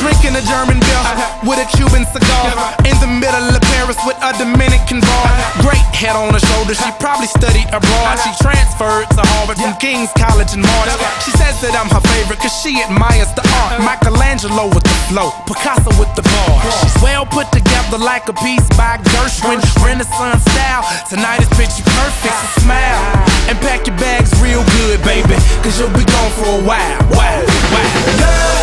drinking a German beer with a Cuban cigar. In the middle of Paris with a Dominican bar. Great head on her shoulder, she probably studied abroad. She transferred to Harvard from King's College in March. She says that I'm her favorite cause she admires the art. Michelangelo with the flow, Picasso with the bar. She's well put together like a piece by Gershwin, Renaissance style. Tonight is picture perfect, so smile and pack your bags real good, baby, cause you'll be gone for a while. Wow.